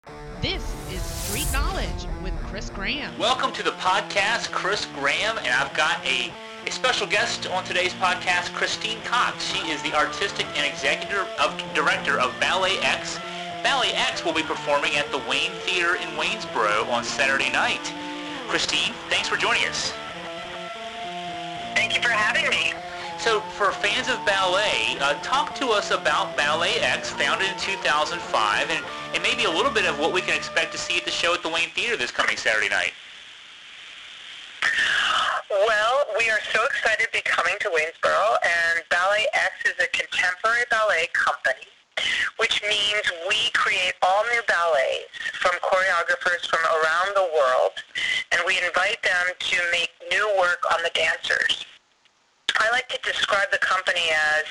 This is Street Knowledge with Chris Graham. Welcome to the podcast, Chris Graham, and I've got a special guest on today's podcast, Christine Cox. She is the artistic and executive director of Ballet X. Ballet X will be performing at the Wayne Theater in Waynesboro on Saturday night. Christine, thanks for joining us. Thank you for having me. So for fans of ballet, talk to us about Ballet X, founded in 2005, and maybe a little bit of what we can expect to see at the show at the Wayne Theater this coming Saturday night. Well, we are so excited to be coming to Waynesboro, and Ballet X is a contemporary ballet company, which means we create all new ballets from choreographers from around the world, and we invite them to make new work on the dancers. I like to describe the company as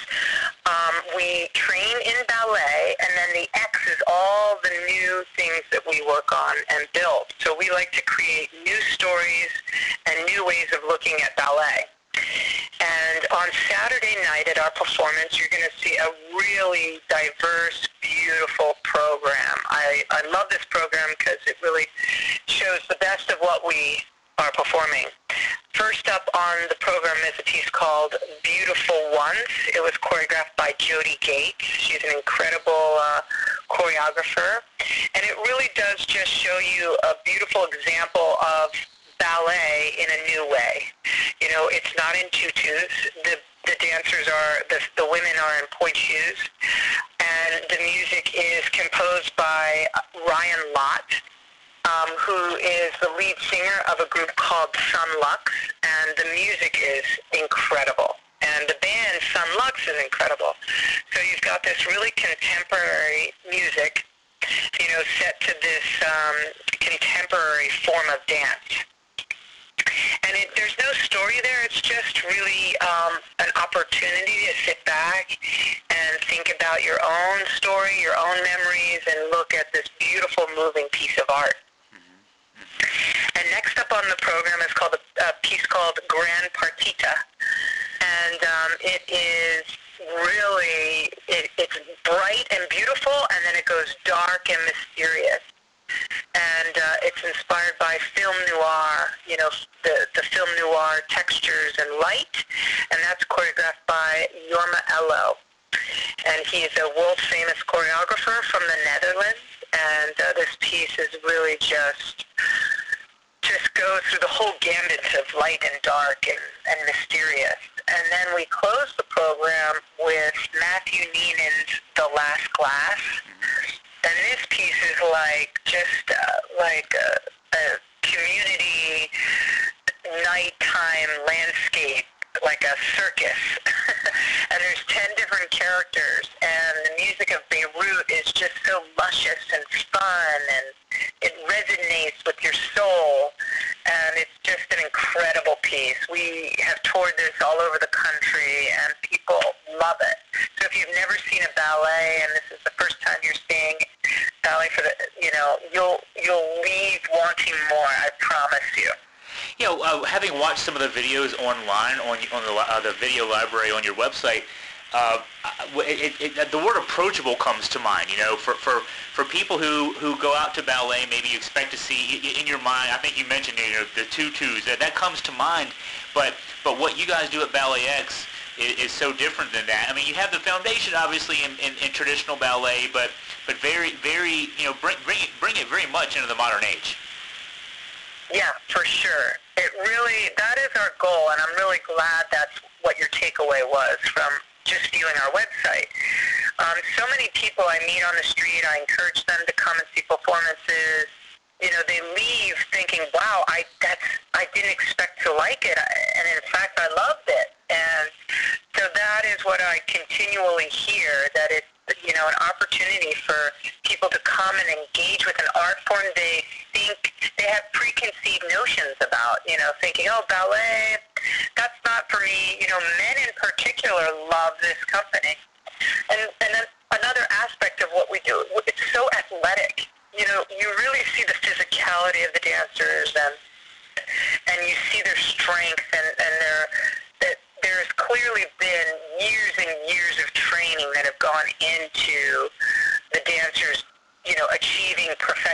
we train in ballet, and then the X is all the new things that we work on and build. So we like to create new stories and new ways of looking at ballet. And on Saturday night at our performance, you're going to see a really diverse, beautiful program. I love this program because it really shows the best of what we are performing. First up on the program is a piece called Beautiful Ones. It was choreographed by Jody Gates. She's an incredible choreographer. And it really does just show you a beautiful example of ballet in a new way. You know, it's not in tutus. The dancers are, the women are in pointe shoes. And the music is composed by Ryan Lott, who is the lead singer of a group called Sun Lux, and the music is incredible. And the band Sun Lux is incredible. So you've got this really contemporary music, you know, set to this contemporary form of dance. And there's no story there. It's just really an opportunity to sit back and think about your own story, your own memories, and look at this beautiful, moving piece of art. And next up on the program is called a piece called Gran Partita. And it is really, it's bright and beautiful, and then it goes dark and mysterious. And it's inspired by film noir, you know, the film noir textures and light. And that's choreographed by Jorma Elo. And he is a world-famous choreographer from the Netherlands. And this piece is really just goes through the whole gambit of light and dark and mysterious. And then we close the program with Matthew Neenan's The Last Glass. And this piece is like just like a community nighttime landscape, like a circus. And there's 10 different characters, and the music of Beirut is just so luscious and fun, and it resonates with your soul, and it's just an incredible piece. We have toured this all over the country, and people love it. So if you've never seen a ballet, and this is the first time you're seeing ballet for the, you know, you'll leave wanting more, I promise you. You know, having watched some of the videos online on the video library on your website, the word approachable comes to mind. You know, for people who go out to ballet, maybe you expect to see in your mind. I think you mentioned, you know, the tutus that comes to mind. But what you guys do at Ballet X is so different than that. I mean, you have the foundation obviously in traditional ballet, but very, you know, bring it very much into the modern age. Yeah, for sure. It really, that is our goal, and I'm really glad that's what your takeaway was from just viewing our website. So many people I meet on the street, I encourage them to come and see performances. You know, they leave thinking, wow, I didn't expect to like it, and in fact, I loved it. And so that is what I continually hear, that it's, you know, an opportunity for people to come and engage with an art form they think they have preconceived notions about, you know, thinking, oh, ballet, that's not for me. You know, men in particular love this company. And then another aspect of what we do, it's so athletic. You know, you really see the physicality of the dancers, and you see their strength, and there's clearly been years and years of training that have gone into the dancers, you know, achieving professional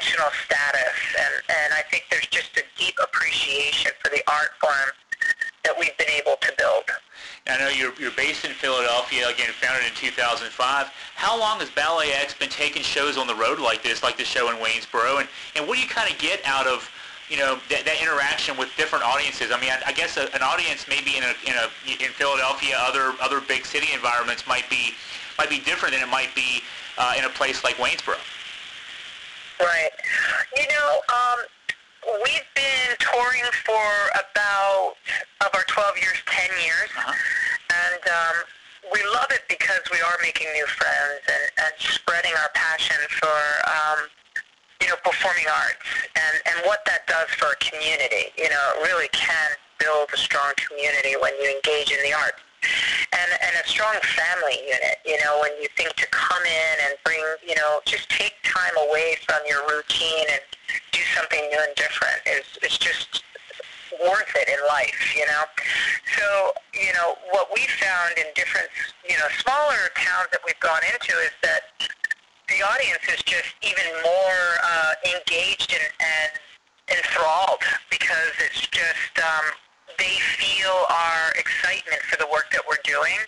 national status, and I think there's just a deep appreciation for the art form that we've been able to build. I know you're based in Philadelphia, again, founded in 2005. How long has Ballet X been taking shows on the road like this, like the show in Waynesboro? And what do you kind of get out of, you know, that interaction with different audiences? I mean, I guess an audience maybe in Philadelphia, other big city environments might be different than it might be in a place like Waynesboro. Right. You know, we've been touring for about, of our 12 years, 10 years. And we love it because we are making new friends and spreading our passion for, you know, performing arts and what that does for a community. You know, it really can build a strong community when you engage in the arts. And a strong family unit, you know, when you think to come in and bring, you know, just take time away from your routine and do something new and different is just worth it in life, you know. So, you know, what we found in different, you know, smaller towns that we've gone into is that the audience is just even more engaged and enthralled because it's just they feel our excitement for the work that we're doing,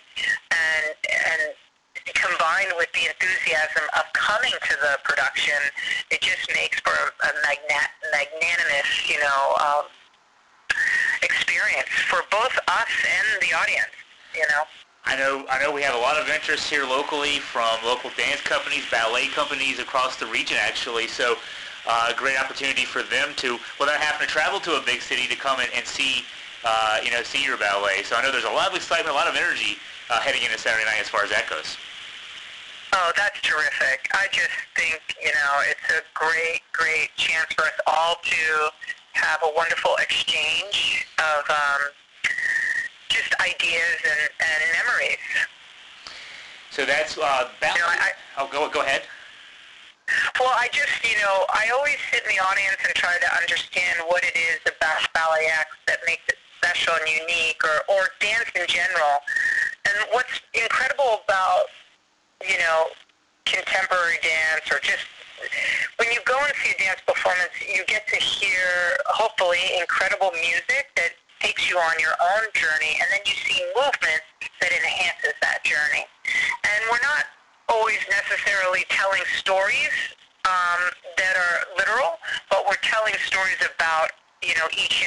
and combined with the enthusiasm of coming to the production, it just makes for a magnanimous, you know, experience for both us and the audience, you know. I know we have a lot of interest here locally from local dance companies, ballet companies across the region, actually. So a great opportunity for them to, without having to travel to a big city, to come and see, you know, see your ballet. So I know there's a lot of excitement, a lot of energy heading into Saturday night as far as that goes. Oh, that's terrific. I just think, you know, it's a great, great chance for us all to have a wonderful exchange of just ideas and memories. So that's ballet. Go ahead. Well, I just, you know, I always sit in the audience and try to understand what it is about Ballet X that makes it special and unique, or dance in general. And what's incredible about, you know, contemporary dance, or just when you go and see a dance performance, you get to hear, hopefully, incredible music that takes you on your own journey, and then you see movement that enhances that journey. And we're not always necessarily telling stories that are literal, but we're telling stories about, you know, each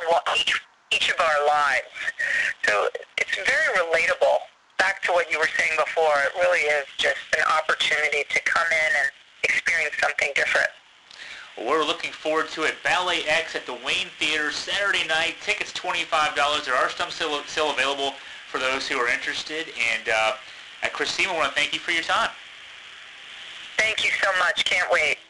of our lives. So it's very relatable. Back to what you were saying before, it really is just an opportunity to come in and experience something different. Well, we're looking forward to it. Ballet X at the Wayne Theater Saturday night. Tickets $25. There are some still available for those who are interested. And Chris Seaman, I want to thank you for your time. Thank you so much. Can't wait.